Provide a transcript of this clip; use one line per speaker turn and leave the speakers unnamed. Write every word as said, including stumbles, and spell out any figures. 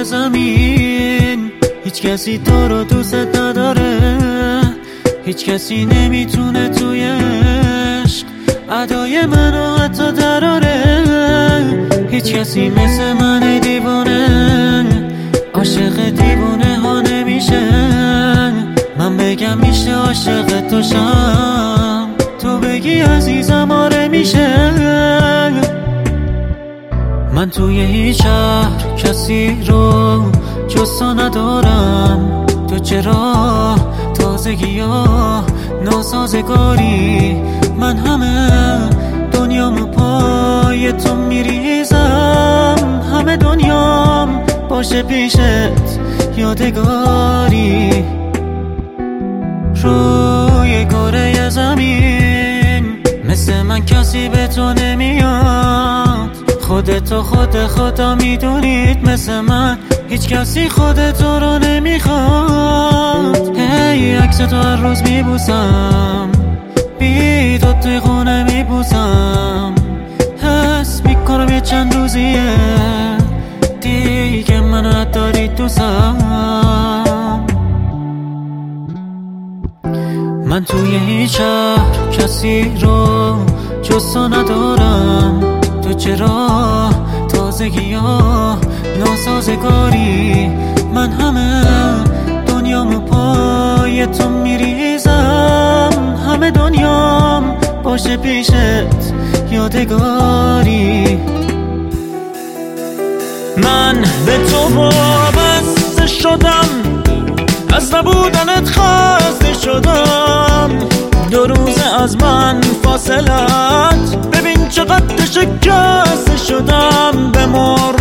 زمین هیچ کسی تو رو دوست نداره، هیچ کسی نمیتونه توی عشق ادای منو حتی دراره. هیچ کسی مثل من دیوانه عاشق دیوانه ها نمیشه. من بگم میشه عاشق تو شم، تو بگی عزیزم آره میشه. من توی هیچ شهر کسی رو جز تو ندارم. تو چرا تازگی ها ناسازگاری؟ من همه دنیامو پای تو میریزم، همه دنیام باشه پیشت یادگاری. روی کره زمین مثل من کسی به تو نمیاد. خودتو خود خدا میدونید مثل من هیچ کسی خودتو رو نمیخواد. هی عکس تو هر روز میبوسم، بی تو توی خونه میبوسم. حس میکنم یه چند روزیه دیگه منو نداری دوستم. من توی هیچ شهر کسی رو جز تو ندارم. تو چرا تازگی ها ناسازگاری؟ من همه دنیامو پای تو میریزم، همه دنیام باشه پیشت یادگاری. من به تو وابسته شدم، از نبودنت خسته شدم. دو روزه از من فاصلت، ببین چقدر شکسته شدم. به